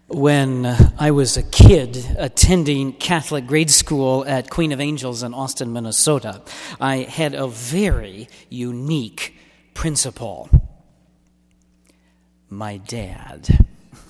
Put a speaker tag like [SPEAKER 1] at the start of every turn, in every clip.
[SPEAKER 1] When I was a kid attending Catholic grade school at Queen of Angels in Austin, Minnesota, I had a very unique principal. My dad.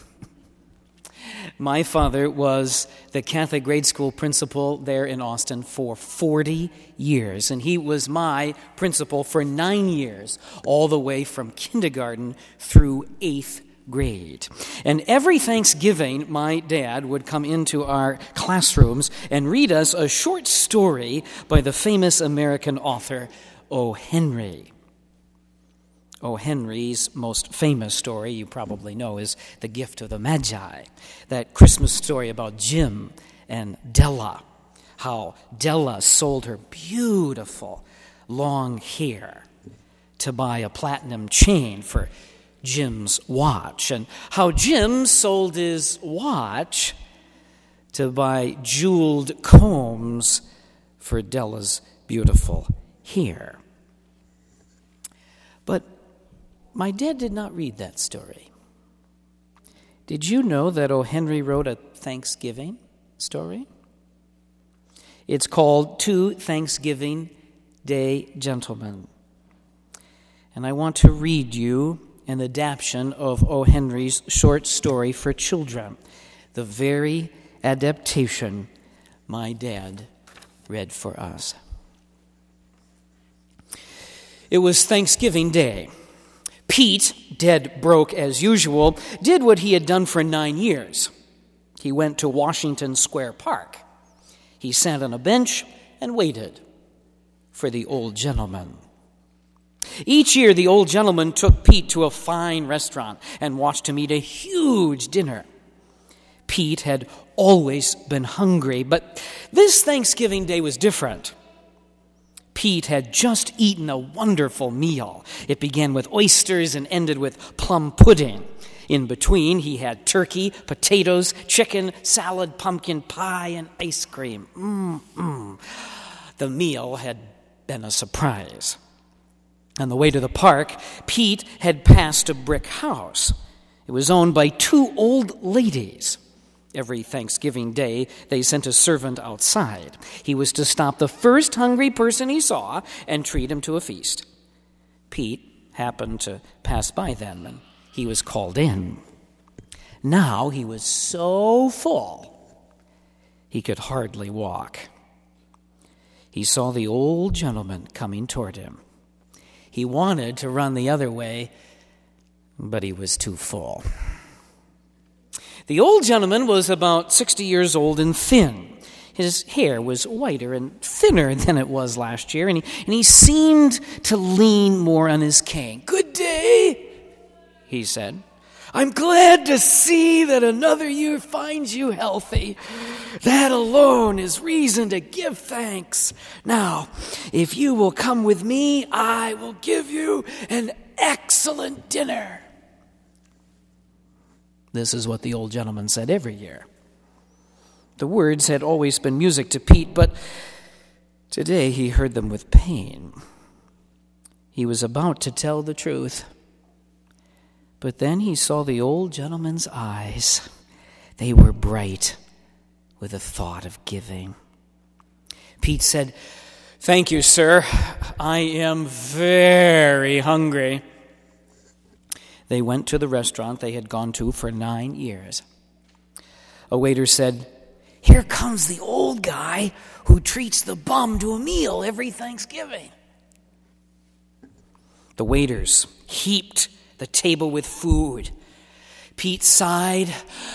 [SPEAKER 1] My father was the Catholic grade school principal there in Austin for 40 years, and he was my principal for 9 years, all the way from kindergarten through 8th grade. And every Thanksgiving, my dad would come into our classrooms and read us a short story by the famous American author O. Henry. O. Henry's most famous story, you probably know, is The Gift of the Magi, that Christmas story about Jim and Della, how Della sold her beautiful long hair to buy a platinum chain for Jim's watch, and how Jim sold his watch to buy jeweled combs for Della's beautiful hair. But my dad did not read that story. Did you know that O. Henry wrote a Thanksgiving story? It's called Two Thanksgiving Day Gentlemen. And I want to read you an adaptation of O. Henry's short story for children, the very adaptation my dad read for us. It was Thanksgiving Day. Pete, dead broke as usual, did what he had done for 9 years. He went to Washington Square Park. He sat on a bench and waited for the old gentleman. Each year, the old gentleman took Pete to a fine restaurant and watched him eat a huge dinner. Pete had always been hungry, but this Thanksgiving Day was different. Pete had just eaten a wonderful meal. It began with oysters and ended with plum pudding. In between, he had turkey, potatoes, chicken, salad, pumpkin pie, and ice cream. The meal had been a surprise. On the way to the park, Pete had passed a brick house. It was owned by two old ladies. Every Thanksgiving Day, they sent a servant outside. He was to stop the first hungry person he saw and treat him to a feast. Pete happened to pass by them, and he was called in. Now he was so full, he could hardly walk. He saw the old gentleman coming toward him. He wanted to run the other way, but he was too full. The old gentleman was about 60 years old and thin. His hair was whiter and thinner than it was last year, and he seemed to lean more on his cane. "Good day," he said. "I'm glad to see that another year finds you healthy. That alone is reason to give thanks. Now, if you will come with me, I will give you an excellent dinner." This is what the old gentleman said every year. The words had always been music to Pete, but today he heard them with pain. He was about to tell the truth. But then he saw the old gentleman's eyes. They were bright with the thought of giving. Pete said, "Thank you, sir. I am very hungry." They went to the restaurant they had gone to for 9 years. A waiter said, "Here comes the old guy who treats the bum to a meal every Thanksgiving." The waiters heaped the table with food. Pete sighed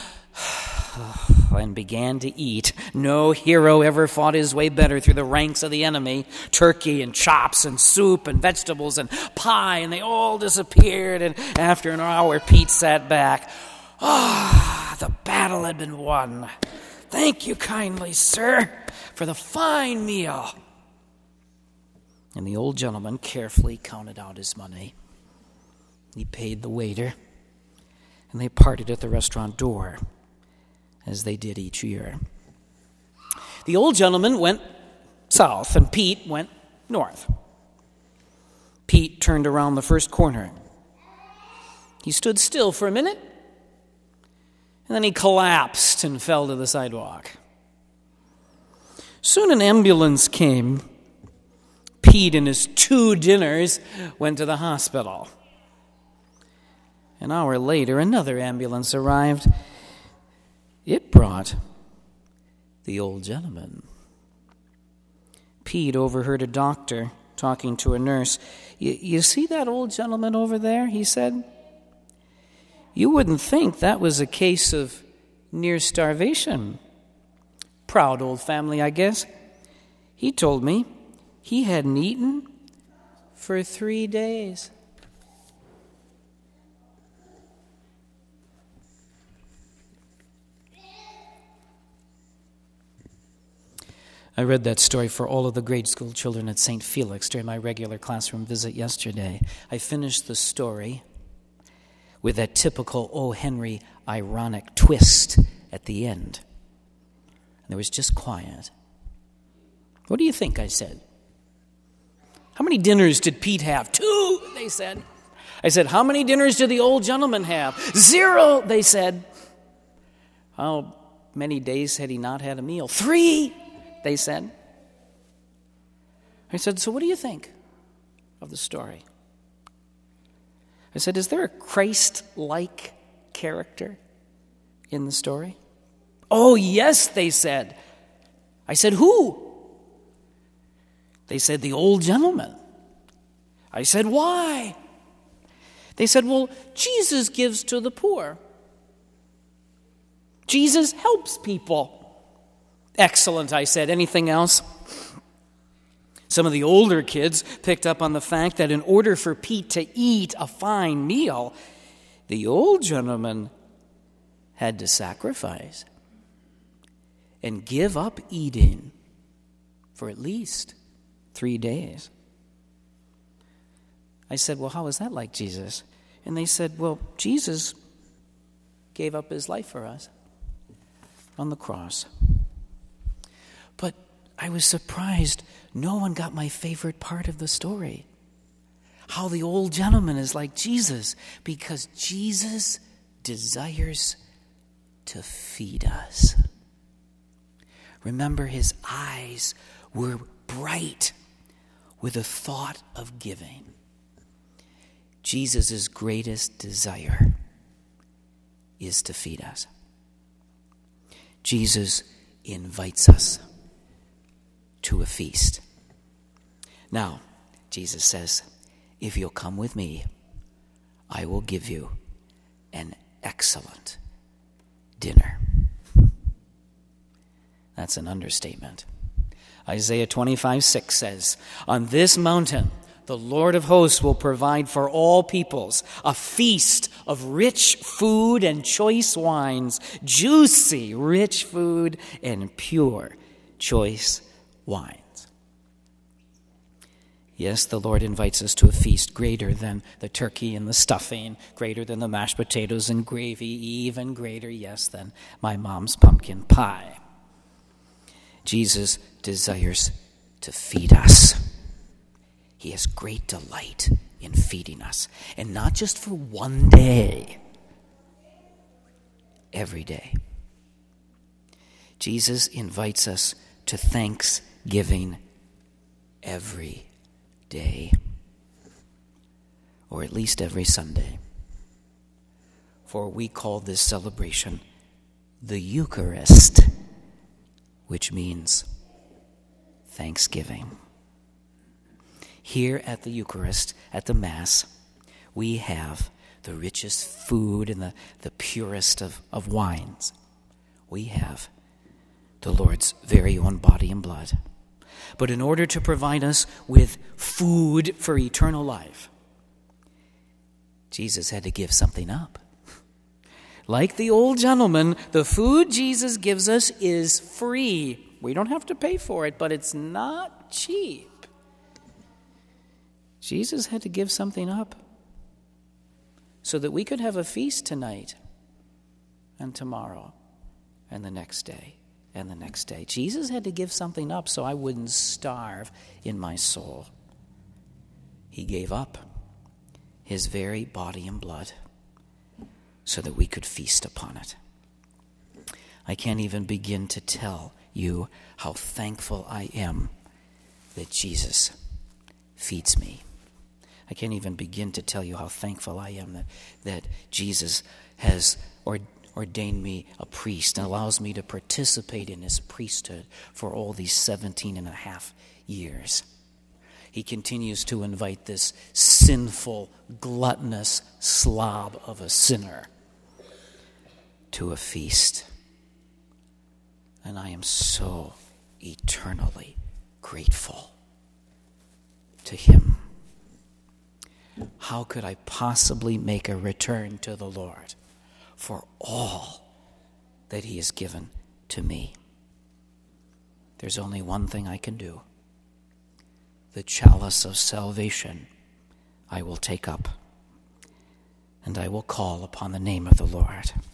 [SPEAKER 1] and began to eat. No hero ever fought his way better through the ranks of the enemy. Turkey and chops and soup and vegetables and pie, and they all disappeared. And after an hour, Pete sat back. The battle had been won. "Thank you kindly, sir, for the fine meal." And the old gentleman carefully counted out his money. He paid the waiter, and they parted at the restaurant door, as they did each year. The old gentleman went south, and Pete went north. Pete turned around the first corner. He stood still for a minute, and And then he collapsed and fell to the sidewalk. Soon an ambulance came. Pete and his 2 dinners went to the hospital. An hour later, another ambulance arrived. It brought the old gentleman. Pete overheard a doctor talking to a nurse. You see that old gentleman over there, he said? You wouldn't think that was a case of near starvation. Proud old family, I guess. He told me he hadn't eaten for 3 days. I read that story for all of the grade school children at St. Felix during my regular classroom visit yesterday. I finished the story with that typical O. Henry ironic twist at the end. And there was just quiet. What do you think I said? How many dinners did Pete have? 2, they said. I said, how many dinners did the old gentleman have? 0, they said. How many days had he not had a meal? 3, they said. I said, so what do you think of the story? I said, is there a Christ-like character in the story? Oh, yes, they said. I said, who? They said, the old gentleman. I said, why? They said, well, Jesus gives to the poor. Jesus helps people. Excellent, I said. Anything else? Some of the older kids picked up on the fact that in order for Pete to eat a fine meal, the old gentleman had to sacrifice and give up eating for at least 3 days. I said, well, how is that like Jesus? And they said, well, Jesus gave up his life for us on the cross. But I was surprised no one got my favorite part of the story. How the old gentleman is like Jesus, because Jesus desires to feed us. Remember, his eyes were bright with a thought of giving. Jesus' greatest desire is to feed us. Jesus invites us to a feast. Now, Jesus says, if you'll come with me, I will give you an excellent dinner. That's an understatement. Isaiah 25:6 says, on this mountain, the Lord of hosts will provide for all peoples a feast of rich food and choice wines, juicy, rich food and pure, choice wines. Yes, the Lord invites us to a feast greater than the turkey and the stuffing, greater than the mashed potatoes and gravy, even greater, yes, than my mom's pumpkin pie. Jesus desires to feed us. He has great delight in feeding us, and not just for one day, every day. Jesus invites us to thanksgiving every day, or at least every Sunday. For we call this celebration the Eucharist, which means thanksgiving. Here at the Eucharist, at the Mass, we have the richest food and the purest of wines. We have the Lord's very own body and blood. But in order to provide us with food for eternal life, Jesus had to give something up. Like the old gentleman, the food Jesus gives us is free. We don't have to pay for it, but it's not cheap. Jesus had to give something up so that we could have a feast tonight and tomorrow and the next day and the next day. Jesus had to give something up so I wouldn't starve in my soul. He gave up his very body and blood so that we could feast upon it. I can't even begin to tell you how thankful I am that Jesus feeds me. I can't even begin to tell you how thankful I am that Jesus has ordained me a priest and allows me to participate in his priesthood for all these 17 and a half years. He continues to invite this sinful, gluttonous slob of a sinner to a feast. And I am so eternally grateful to him. How could I possibly make a return to the Lord for all that he has given to me? There's only one thing I can do. The chalice of salvation I will take up, and I will call upon the name of the Lord.